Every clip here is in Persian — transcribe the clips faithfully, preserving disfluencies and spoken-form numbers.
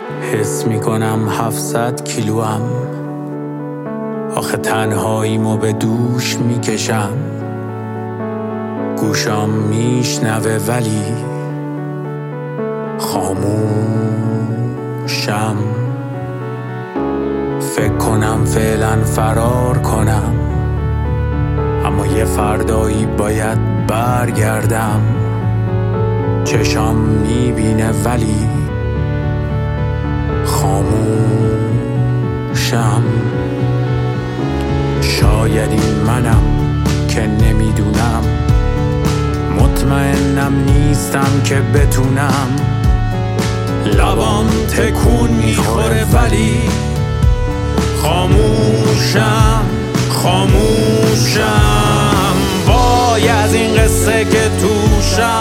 حس میکنم هفتصد کیلوام، آخه تنهاییمو به دوش میکشم. گوشام میشنوه ولی خاموشم. فکر کنم فعلا فرار کنم، اما یه فردایی باید برگردم. چشام میبینه ولی خاموشم. شاید این منم که نمیدونم، مطمئنم نیستم که بتونم. لبام تکون میخوره ولی خاموشم، خاموشم. وای از این قصه که توشم،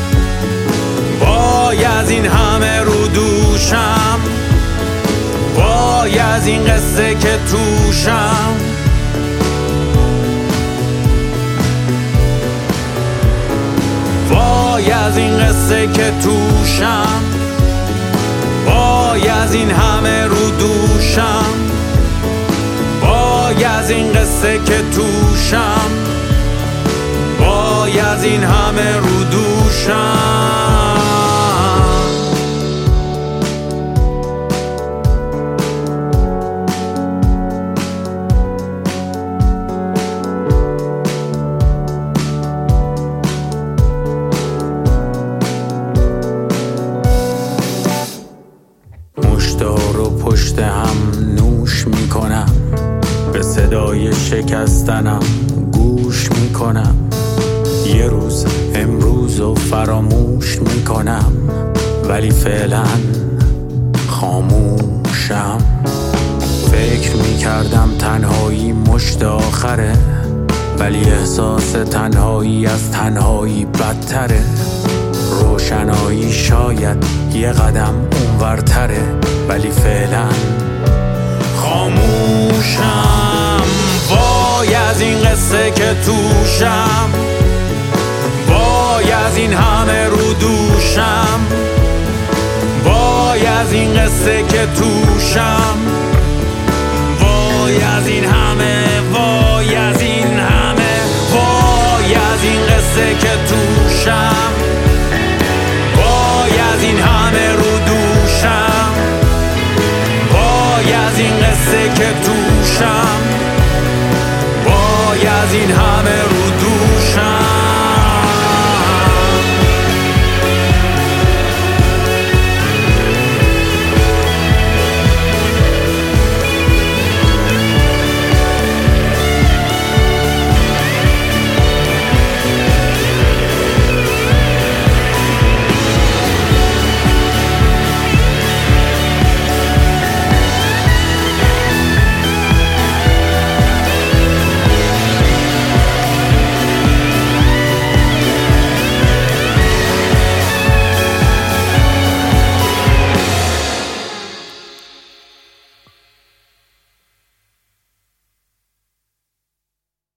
وای از این همه رو دوشم، وای از این قصه که توشم. وای از این قصه که توشم، وای از این همه رو دوشم، وای از این قصه که توشم، وای از این همه رو دوشم. مشتار و پشت هم نوش میکنم، به صدای شکستنم گوش میکنم. یه روز امروز و فراموش میکنم، ولی فعلا خاموشم. فکر میکردم تنهایی مشت آخره، ولی احساس تنهایی از تنهایی بدتره. روشنایی شاید یه قدم اونورتره، ولی فعلا خاموشم. وای از این قصه که توشم، وای از این همه رو دوشم، وای از این قصه که توشم، وای از این همه، وای از این همه، وای از این قصه که توشم.